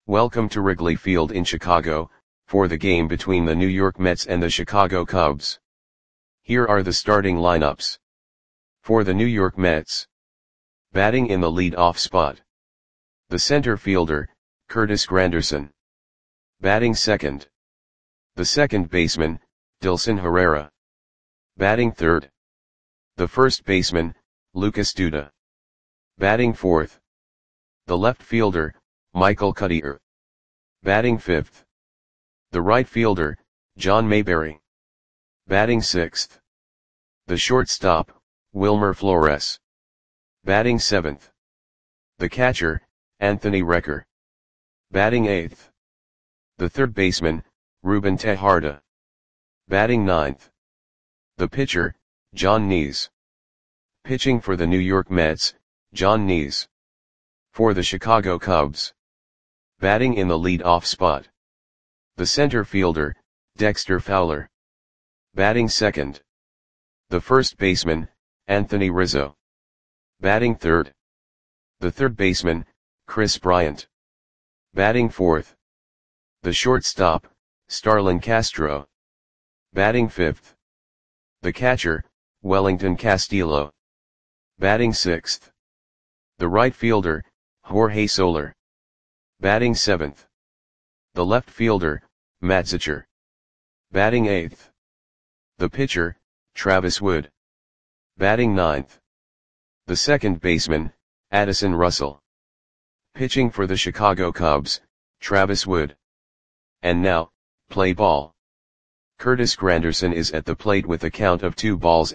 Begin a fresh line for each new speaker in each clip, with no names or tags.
Welcome to Wrigley Field in Chicago, for the game between the New York Mets and the Chicago Cubs. Here are the starting lineups. For the New York Mets. Batting in the lead-off spot. The center fielder, Curtis Granderson. Batting second. The second baseman, Dilson Herrera. Batting third. The first baseman, Lucas Duda. Batting fourth. The left fielder, Michael Cuddyer. Batting fifth. The right fielder, John Mayberry. Batting sixth. The shortstop, Wilmer Flores. Batting seventh. The catcher, Anthony Recker. Batting eighth. The third baseman, Ruben Tejada. Batting ninth. The pitcher, John Nees. Pitching for the New York Mets, John Nees. For the Chicago Cubs. Batting in the lead-off spot. The center fielder, Dexter Fowler. Batting second. The first baseman, Anthony Rizzo. Batting third. The third baseman, Kris Bryant. Batting fourth. The shortstop, Starlin Castro. Batting fifth. The catcher, Wellington Castillo. Batting sixth. The right fielder, Jorge Soler. Batting seventh. The left fielder, Matt Zercher. Batting eighth. The pitcher, Travis Wood. Batting ninth. The second baseman, Addison Russell. Pitching for the Chicago Cubs, Travis Wood. And now, play ball. Curtis Granderson is at the plate with a count of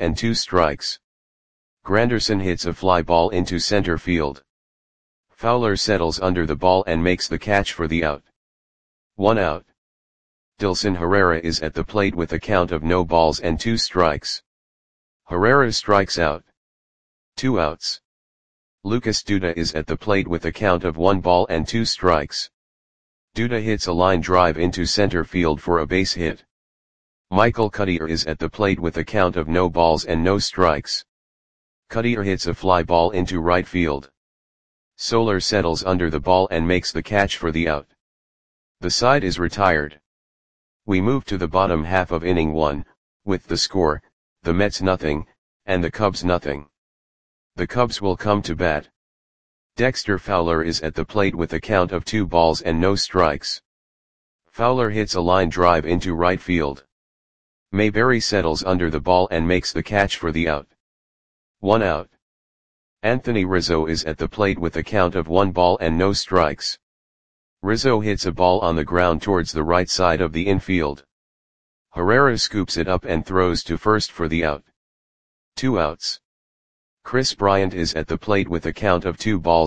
2-2. Granderson hits a fly ball into center field. Fowler settles under the ball and makes the catch for the out. 1 out. Dilson Herrera is at the plate with a count of 0-2. Herrera strikes out. 2 outs. Lucas Duda is at the plate with a count of 1-2. Duda hits a line drive into center field for a base hit. Michael Cuddyer is at the plate with a count of 0-0. Cuddyer hits a fly ball into right field. Soler settles under the ball and makes the catch for the out. The side is retired. We move to the bottom half of inning 1, with the score, the Mets nothing, and the Cubs nothing. The Cubs will come to bat. Dexter Fowler is at the plate with a count of 2-0. Fowler hits a line drive into right field. Mayberry settles under the ball and makes the catch for the out. 1 out. Anthony Rizzo is at the plate with a count of 1-0. Rizzo hits a ball on the ground towards the right side of the infield. Herrera scoops it up and throws to first for the out. 2 outs. Kris Bryant is at the plate with a count of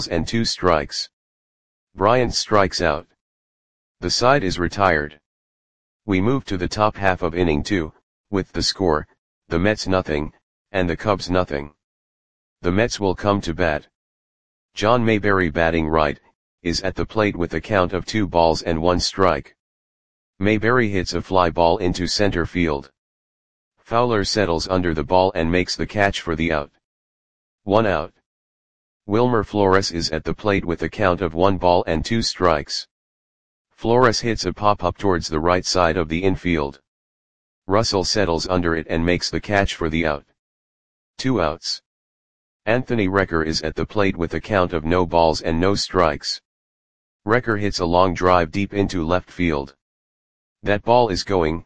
2-2. Bryant strikes out. The side is retired. We move to the top half of inning 2, with the score, the Mets nothing, and the Cubs nothing. The Mets will come to bat. John Mayberry batting right, is at the plate with a count of 2-1. Mayberry hits a fly ball into center field. Fowler settles under the ball and makes the catch for the out. 1 out. Wilmer Flores is at the plate with a count of 1-2. Flores hits a pop-up towards the right side of the infield. Russell settles under it and makes the catch for the out. 2 outs. Anthony Recker is at the plate with a count of 0-0. Recker hits a long drive deep into left field. That ball is gone.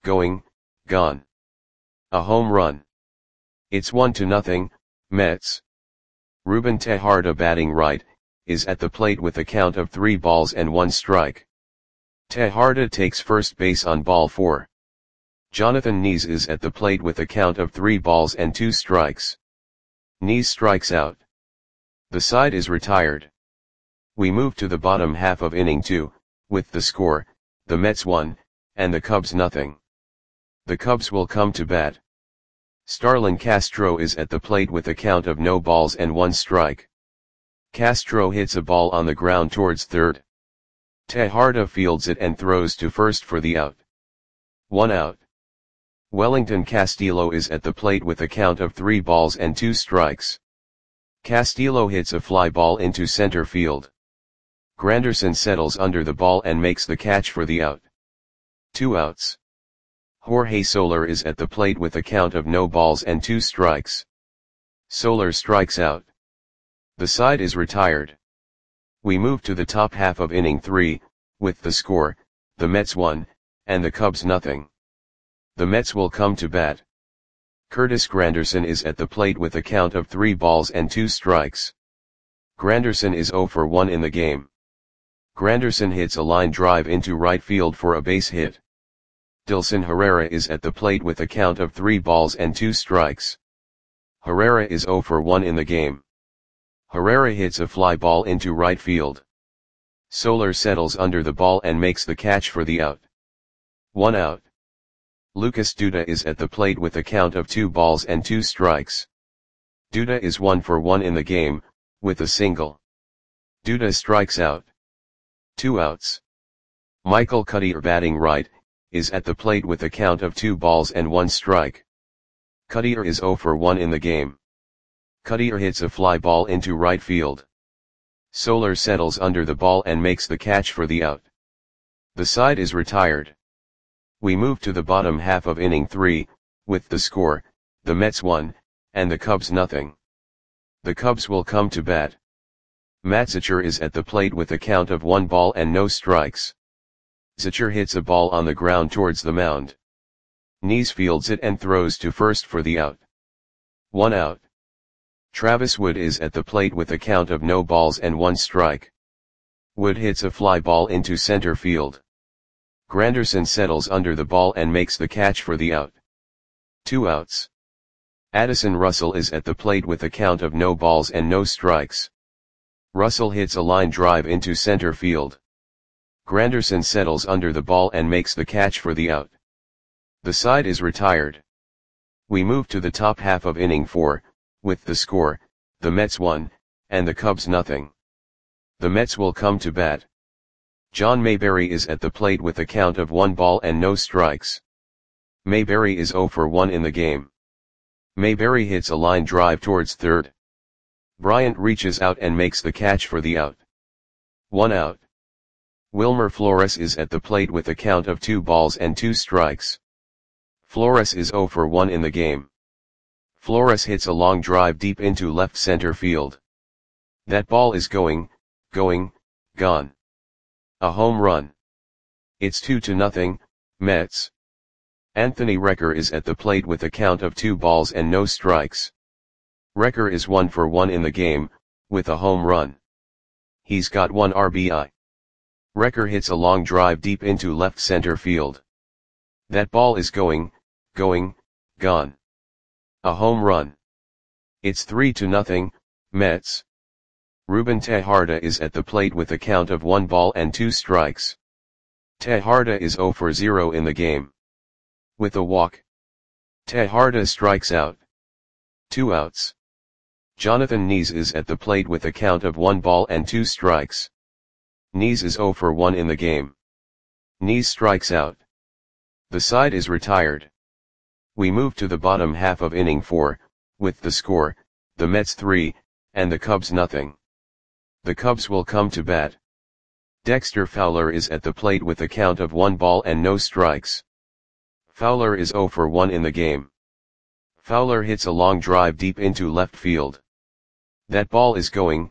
A home run. It's 1-0, Mets. Ruben Tejada batting right, is at the plate with a count of 3-1. Tejada takes first base on ball 4. Jonathan Nees is at the plate with a count of 3-2. Nees strikes out. The side is retired. We move to the bottom half of inning 2, with the score, the Mets 1, and the Cubs nothing. The Cubs will come to bat. Starlin Castro is at the plate with a count of 0-1. Castro hits a ball on the ground towards third. Tejada fields it and throws to first for the out. 1 out. Wellington Castillo is at the plate with a count of 3-2. Castillo hits a fly ball into center field. Granderson settles under the ball and makes the catch for the out. 2 outs. Jorge Soler is at the plate with a count of no balls and 2 strikes. Soler strikes out. The side is retired. We move to the top half of inning 3, with the score, the Mets 1, and the Cubs nothing. The Mets will come to bat. Curtis Granderson is at the plate with a count of 3 balls and 2 strikes. Granderson is 0 for 1 in the game. Granderson hits a line drive into right field for a base hit. Dilson Herrera is at the plate with a count of 3 balls and 2 strikes. Herrera is 0 for 1 in the game. Herrera hits a fly ball into right field. Soler settles under the ball and makes the catch for the out. 1 out. Lucas Duda is at the plate with a count of 2 balls and 2 strikes. Duda is 1 for 1 in the game, with a single. Duda strikes out. 2 outs. Michael Cuddyer, batting right, is at the plate with a count of 2 balls and 1 strike. Cuddyer is 0 for 1 in the game. Cuddyer hits a fly ball into right field. Soler settles under the ball and makes the catch for the out. The side is retired. We move to the bottom half of inning 3, with the score, the Mets 1, and the Cubs nothing. The Cubs will come to bat. Matt Zachor is at the plate with a count of 1 ball and no strikes. Zachor hits a ball on the ground towards the mound. Nees fields it and throws to first for the out. 1 out. Travis Wood is at the plate with a count of no balls and 1 strike. Wood hits a fly ball into center field. Granderson settles under the ball and makes the catch for the out. 2 outs. Addison Russell is at the plate with a count of no balls and no strikes. Russell hits a line drive into center field. Granderson settles under the ball and makes the catch for the out. The side is retired. We move to the top half of inning 4, with the score, the Mets 1, and the Cubs nothing. The Mets will come to bat. John Mayberry is at the plate with a count of 1 ball and no strikes. Mayberry is 0 for 1 in the game. Mayberry hits a line drive towards third. Bryant reaches out and makes the catch for the out. 1 out. Wilmer Flores is at the plate with a count of 2 balls and 2 strikes. Flores is 0 for 1 in the game. Flores hits a long drive deep into left center field. That ball is going, gone. A home run. It's 2-0, Mets. Anthony Recker is at the plate with a count of 2 balls and no strikes. Recker is 1 for 1 in the game, with a home run. He's got 1 RBI. Recker hits a long drive deep into left center field. That ball is going, gone. A home run. It's 3-0, Mets. Ruben Tejada is at the plate with a count of 1 ball and 2 strikes. Tejada is 0 for 0 in the game. With a walk. Tejada strikes out. 2 outs. Jonathan Nees is at the plate with a count of 1 ball and 2 strikes. Nees is 0 for 1 in the game. Nees strikes out. The side is retired. We move to the bottom half of inning 4, with the score, the Mets 3, and the Cubs nothing. The Cubs will come to bat. Dexter Fowler is at the plate with a count of 1 ball and no strikes. Fowler is 0 for 1 in the game. Fowler hits a long drive deep into left field. That ball is going,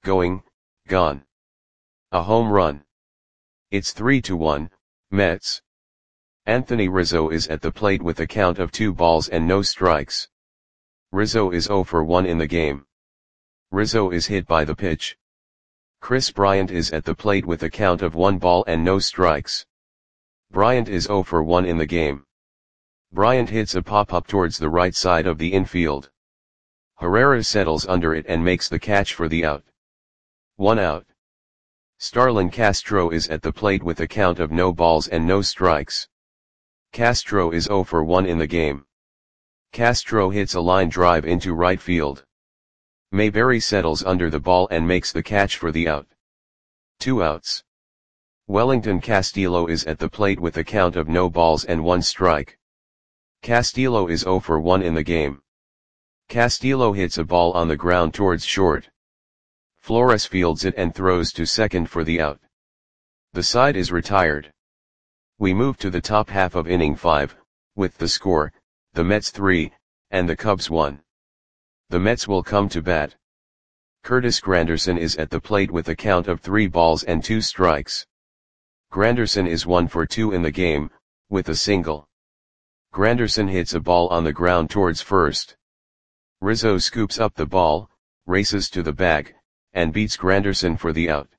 gone. A home run. It's 3-1, Mets. Anthony Rizzo is at the plate with a count of 2 balls and no strikes. Rizzo is 0 for 1 in the game. Rizzo is hit by the pitch. Chris Bryant is at the plate with a count of 1 ball and no strikes. Bryant is 0 for 1 in the game. Bryant hits a pop-up towards the right side of the infield. Herrera settles under it and makes the catch for the out. 1 out. Starlin Castro is at the plate with a count of no balls and no strikes. Castro is 0 for 1 in the game. Castro hits a line drive into right field. Mayberry settles under the ball and makes the catch for the out. 2 outs. Wellington Castillo is at the plate with a count of no balls and 1 strike. Castillo is 0 for 1 in the game. Castillo hits a ball on the ground towards short. Flores fields it and throws to second for the out. The side is retired. We move to the top half of inning 5, with the score, the Mets 3, and the Cubs 1. The Mets will come to bat. Curtis Granderson is at the plate with a count of 3 balls and 2 strikes. Granderson is 1 for 2 in the game, with a single. Granderson hits a ball on the ground towards first. Rizzo scoops up the ball, races to the bag, and beats Granderson for the out.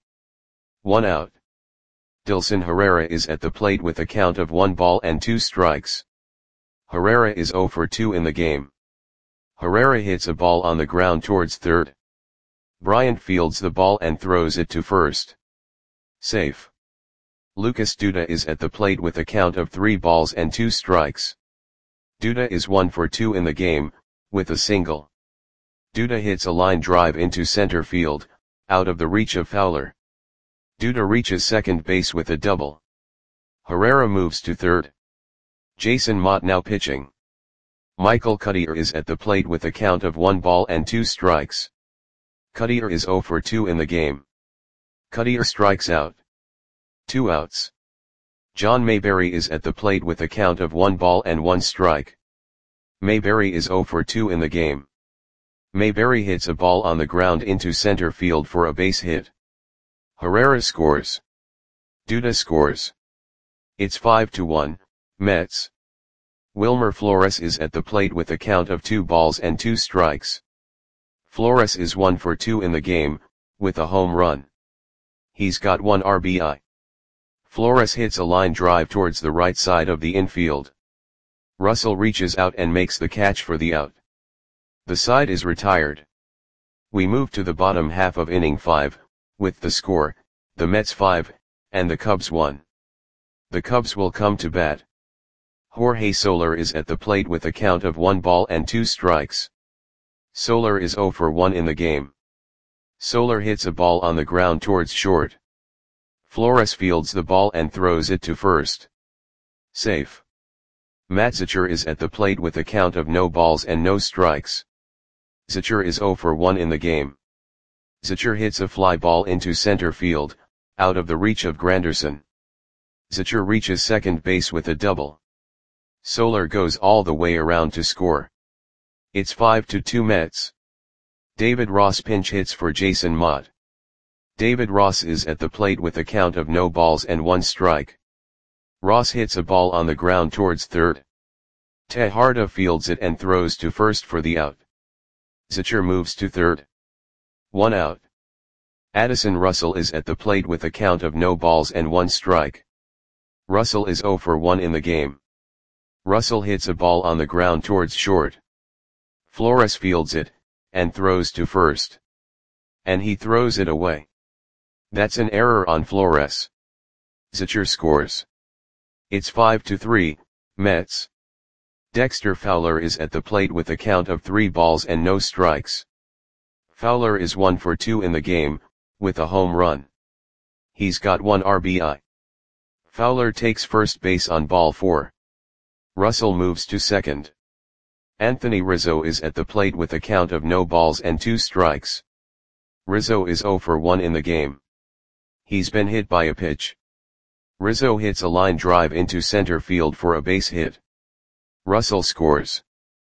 1 out. Dilson Herrera is at the plate with a count of 1 ball and 2 strikes. Herrera is 0 for 2 in the game. Herrera hits a ball on the ground towards third. Bryant fields the ball and throws it to first. Safe. Lucas Duda is at the plate with a count of 3 balls and 2 strikes. Duda is 1 for 2 in the game, with a single. Duda hits a line drive into center field, out of the reach of Fowler. Duda reaches second base with a double. Herrera moves to third. Jason Motte now pitching. Michael Cuddyer is at the plate with a count of 1 ball and 2 strikes. Cuddyer is 0 for 2 in the game. Cuddyer strikes out. 2 outs. John Mayberry is at the plate with a count of 1 ball and 1 strike. Mayberry is 0 for 2 in the game. Mayberry hits a ball on the ground into center field for a base hit. Herrera scores. Duda scores. It's 5-1, Mets. Wilmer Flores is at the plate with a count of 2 balls and 2 strikes. Flores is 1 for 2 in the game, with a home run. He's got 1 RBI. Flores hits a line drive towards the right side of the infield. Russell reaches out and makes the catch for the out. The side is retired. We move to the bottom half of inning 5, with the score, the Mets 5, and the Cubs 1. The Cubs will come to bat. Jorge Soler is at the plate with a count of 1 ball and 2 strikes. Soler is 0 for 1 in the game. Soler hits a ball on the ground towards short. Flores fields the ball and throws it to first. Safe. Matt Zachor is at the plate with a count of no balls and no strikes. Zachor is 0 for 1 in the game. Zachor hits a fly ball into center field, out of the reach of Granderson. Zachor reaches second base with a double. Soler goes all the way around to score. It's 5-2 Mets. David Ross pinch hits for Jason Motte. David Ross is at the plate with a count of no balls and 1 strike. Ross hits a ball on the ground towards third. Tejada fields it and throws to first for the out. Zachor moves to third. 1 out. Addison Russell is at the plate with a count of no balls and 1 strike. Russell is 0 for 1 in the game. Russell hits a ball on the ground towards short. Flores fields it, and throws to first. And he throws it away. That's an error on Flores. Zachor scores. It's 5-3, Mets. Dexter Fowler is at the plate with a count of 3 balls and no strikes. Fowler is 1 for 2 in the game, with a home run. He's got 1 RBI. Fowler takes first base on ball 4. Russell moves to second. Anthony Rizzo is at the plate with a count of no balls and 2 strikes. Rizzo is 0 for 1 in the game. He's been hit by a pitch. Rizzo hits a line drive into center field for a base hit. Russell scores.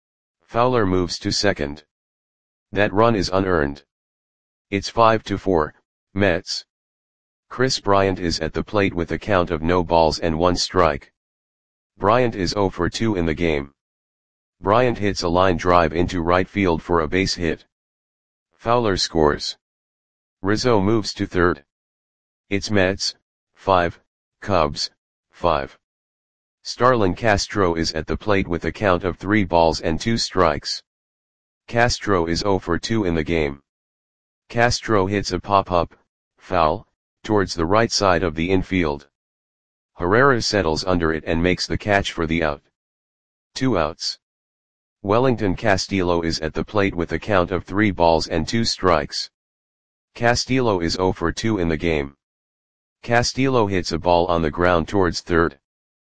Fowler moves to second. That run is unearned. It's 5-4, Mets. Chris Bryant is at the plate with a count of no balls and 1 strike. Bryant is 0 for 2 in the game. Bryant hits a line drive into right field for a base hit. Fowler scores. Rizzo moves to third. It's Mets, 5, Cubs, 5. Starlin Castro is at the plate with a count of 3 balls and 2 strikes. Castro is 0 for 2 in the game. Castro hits a pop-up, foul, towards the right side of the infield. Herrera settles under it and makes the catch for the out. 2 outs. Wellington Castillo is at the plate with a count of 3 balls and 2 strikes. Castillo is 0 for 2 in the game. Castillo hits a ball on the ground towards third.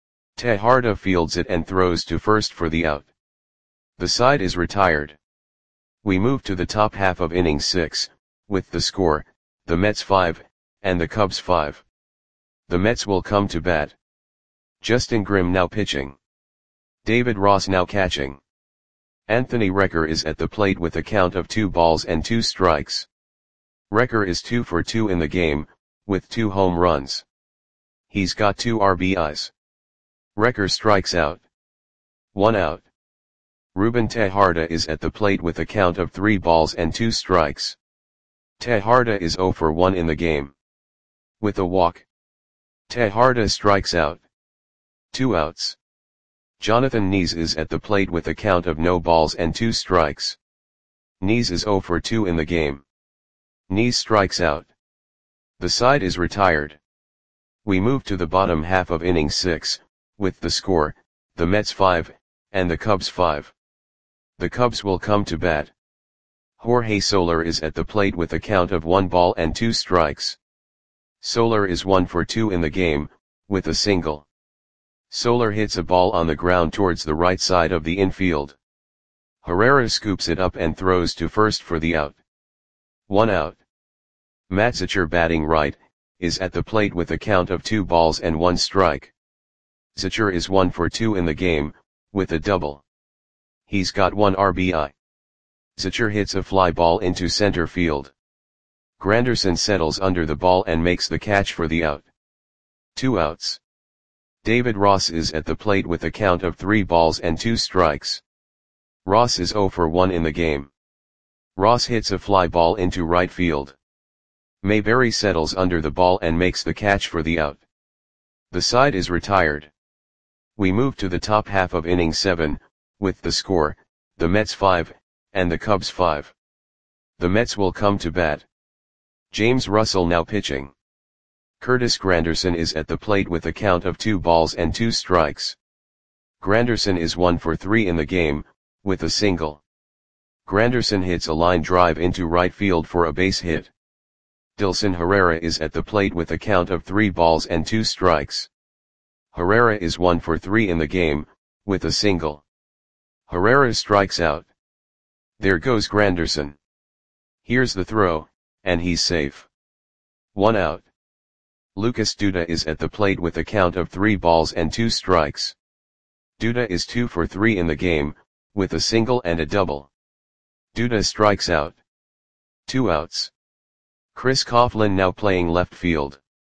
Tejada fields it and throws to first for the out. The side is retired. We move to the top half of inning 6, with the score, the Mets 5, and the Cubs 5. The Mets will come to bat. Justin Grimm now pitching. David Ross now catching. Anthony Recker is at the plate with a count of 2 balls and 2 strikes. Recker is 2 for 2 in the game, with 2 home runs. He's got 2 RBIs. Recker strikes out. 1 out. Ruben Tejada is at the plate with a count of 3 balls and 2 strikes. Tejada is 0 for 1 in the game. With a walk. Tejada strikes out. 2 outs. Jonathan Nees is at the plate with a count of no balls and 2 strikes. Nees is 0 for 2 in the game. Nees strikes out. The side is retired. We move to the bottom half of inning 6, with the score, the Mets 5, and the Cubs 5. The Cubs will come to bat. Jorge Soler is at the plate with a count of 1 ball and 2 strikes. Soler is 1 for 2 in the game, with a single. Soler hits a ball on the ground towards the right side of the infield. Herrera scoops it up and throws to first for the out. 1 out. Matt Zachor, batting right, is at the plate with a count of 2 balls and 1 strike. Zachor is 1 for 2 in the game, with a double. He's got 1 RBI. Zachor hits a fly ball into center field. Granderson settles under the ball and makes the catch for the out. 2 outs. David Ross is at the plate with a count of 3 balls and 2 strikes. Ross is 0 for 1 in the game. Ross hits a fly ball into right field. Mayberry settles under the ball and makes the catch for the out. The side is retired. We move to the top half of inning 7, with the score, the Mets 5, and the Cubs 5. The Mets will come to bat. James Russell now pitching. Curtis Granderson is at the plate with a count of 2 balls and 2 strikes. Granderson is 1 for 3 in the game, with a single. Granderson hits a line drive into right field for a base hit. Dilson Herrera is at the plate with a count of 3 balls and 2 strikes. Herrera is 1 for 3 in the game, with a single. Herrera strikes out. There goes Granderson. Here's the throw, and he's safe. 1 out. Lucas Duda is at the plate with a count of 3 balls and 2 strikes. Duda is 2 for 3 in the game, with a single and a double. Duda strikes out. 2 outs. Chris Coughlin now playing left field.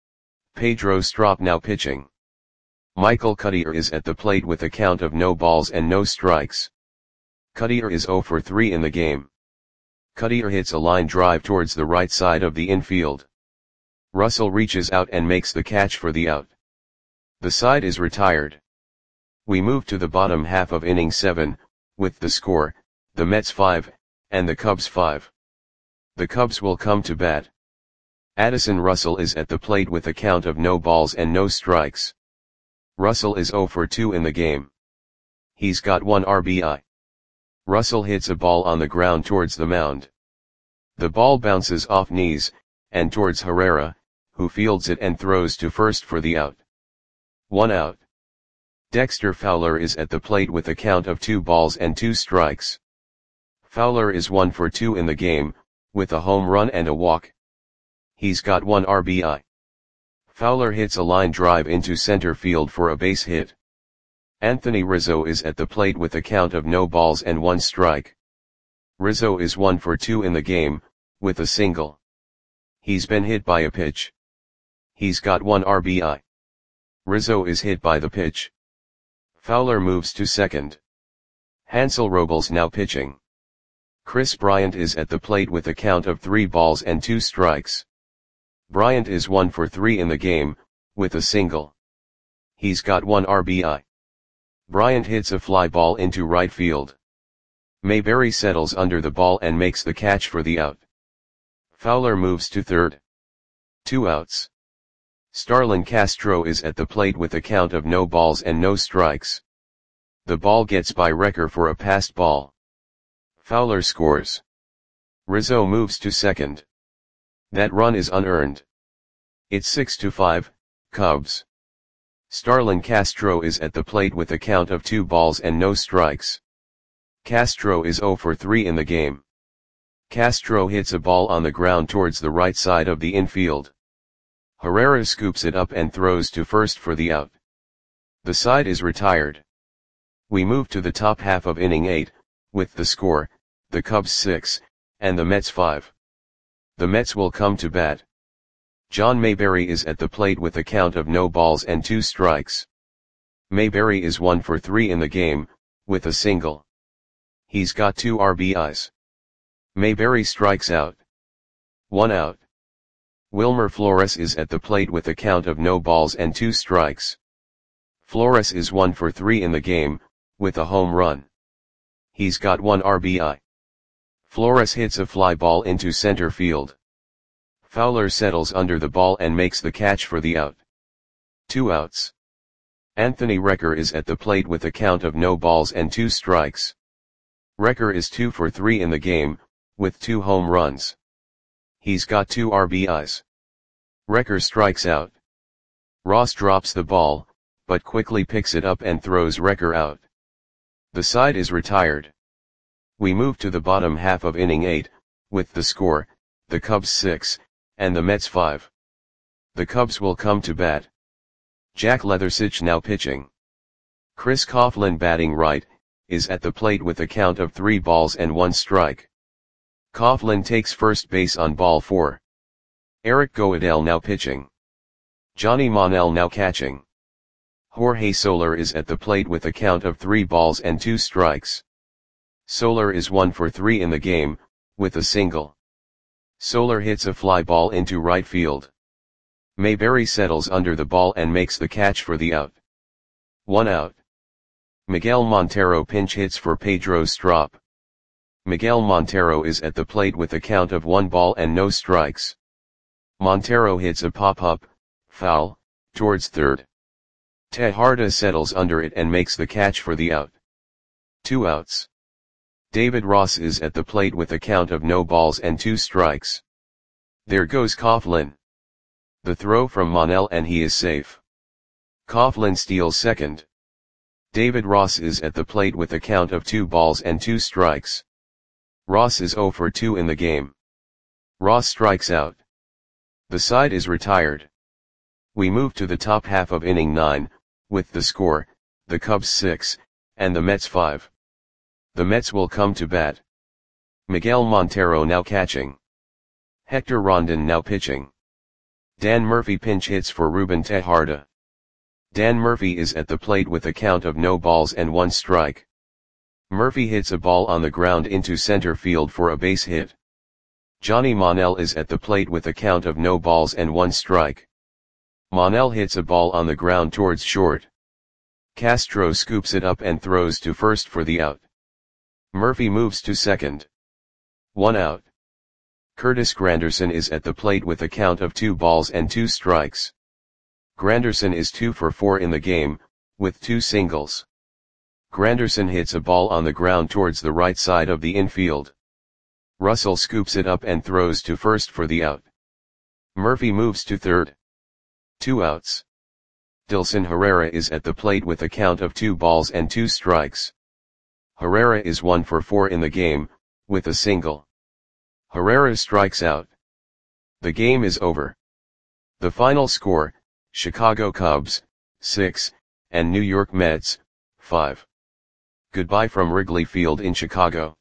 Pedro Strop now pitching. Michael Cuddyer is at the plate with a count of no balls and no strikes. Cuddyer is 0 for 3 in the game. Cuddyer hits a line drive towards the right side of the infield. Russell reaches out and makes the catch for the out. The side is retired. We move to the bottom half of inning 7, with the score, the Mets 5, and the Cubs 5. The Cubs will come to bat. Addison Russell is at the plate with a count of no balls and no strikes. Russell is 0 for 2 in the game. He's got 1 RBI. Russell hits a ball on the ground towards the mound. The ball bounces off Nees, and towards Herrera, who fields it and throws to first for the out. 1 out. Dexter Fowler is at the plate with a count of 2 balls and 2 strikes. Fowler is 1 for 2 in the game, with a home run and a walk. He's got 1 RBI. Fowler hits a line drive into center field for a base hit. Anthony Rizzo is at the plate with a count of no balls and 1 strike. Rizzo is 1 for 2 in the game, with a single. He's been hit by a pitch. He's got 1 RBI. Rizzo is hit by the pitch. Fowler moves to second. Hansel Robles now pitching. Chris Bryant is at the plate with a count of 3 balls and 2 strikes. Bryant is 1 for 3 in the game, with a single. He's got 1 RBI. Bryant hits a fly ball into right field. Mayberry settles under the ball and makes the catch for the out. Fowler moves to third. 2 outs. Starlin Castro is at the plate with a count of no balls and no strikes. The ball gets by Recker for a passed ball. Fowler scores. Rizzo moves to second. That run is unearned. It's 6-5, Cubs. Starlin Castro is at the plate with a count of 2 balls and no strikes. Castro is 0 for 3 in the game. Castro hits a ball on the ground towards the right side of the infield. Herrera scoops it up and throws to first for the out. The side is retired. We move to the top half of inning 8, with the score, the Cubs 6, and the Mets 5. The Mets will come to bat. John Mayberry is at the plate with a count of no balls and 2 strikes. Mayberry is 1 for 3 in the game, with a single. He's got 2 RBIs. Mayberry strikes out. 1 out. Wilmer Flores is at the plate with a count of no balls and 2 strikes. Flores is 1 for 3 in the game, with a home run. He's got 1 RBI. Flores hits a fly ball into center field. Fowler settles under the ball and makes the catch for the out. 2 outs. Anthony Recker is at the plate with a count of no balls and 2 strikes. Recker is 2 for 3 in the game, with 2 home runs. He's got 2 RBIs. Recker strikes out. Ross drops the ball, but quickly picks it up and throws Recker out. The side is retired. We move to the bottom half of inning 8, with the score, the Cubs 6, and the Mets 5. The Cubs will come to bat. Jack Leathersich now pitching. Chris Coughlin batting right, is at the plate with a count of 3 balls and 1 strike. Coughlin takes first base on ball 4. Eric Goodell now pitching. Johnny Monell now catching. Jorge Soler is at the plate with a count of 3 balls and 2 strikes. Soler is 1 for 3 in the game, with a single. Soler hits a fly ball into right field. Mayberry settles under the ball and makes the catch for the out. 1 out. Miguel Montero pinch hits for Pedro Strop. Miguel Montero is at the plate with a count of 1 ball and no strikes. Montero hits a pop-up, foul, towards third. Tejada settles under it and makes the catch for the out. 2 outs. David Ross is at the plate with a count of no balls and 2 strikes. There goes Coughlin. The throw from Monell and he is safe. Coughlin steals second. David Ross is at the plate with a count of 2 balls and 2 strikes. Ross is 0 for 2 in the game. Ross strikes out. The side is retired. We move to the top half of inning 9, with the score, the Cubs 6, and the Mets 5. The Mets will come to bat. Miguel Montero now catching. Hector Rondon now pitching. Dan Murphy pinch hits for Ruben Tejada. Dan Murphy is at the plate with a count of no balls and 1 strike. Murphy hits a ball on the ground into center field for a base hit. Johnny Monell is at the plate with a count of no balls and 1 strike. Monell hits a ball on the ground towards short. Castro scoops it up and throws to first for the out. Murphy moves to second. 1 out. Curtis Granderson is at the plate with a count of 2 balls and 2 strikes. Granderson is 2 for 4 in the game, with 2 singles. Granderson hits a ball on the ground towards the right side of the infield. Russell scoops it up and throws to first for the out. Murphy moves to third. 2 outs. Dilson Herrera is at the plate with a count of 2 balls and 2 strikes. Herrera is 1 for 4 in the game, with a single. Herrera strikes out. The game is over. The final score, Chicago Cubs, 6, and New York Mets, 5. Goodbye from Wrigley Field in Chicago.